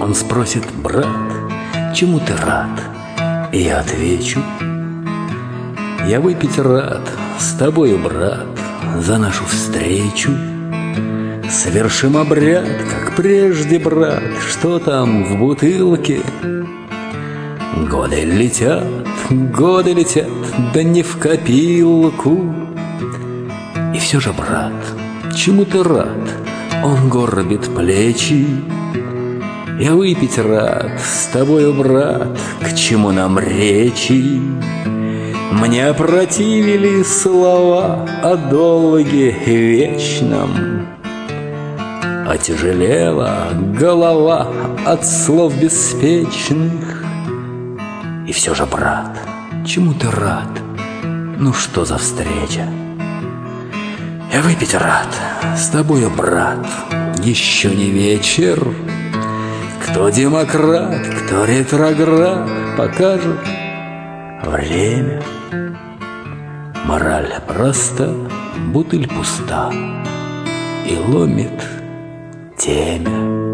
Он спросит: брат, чему ты рад? И я отвечу: я выпить рад с тобою, брат, за нашу встречу. Совершим обряд, как прежде, брат, что там в бутылке? Годы летят, да не в копилку. И все же, брат, чему ты рад? Он горбит плечи. Я выпить рад с тобою, брат, к чему нам речи? Мне опротивили слова о долге вечном. Отяжелела голова от слов беспечных. И все же, брат, чему ты рад? Ну что за встреча? Я выпить рад с тобою, брат, еще не вечер. Кто демократ, кто ретроград, покажет время. Мораль проста, бутыль пуста, и ломит темя.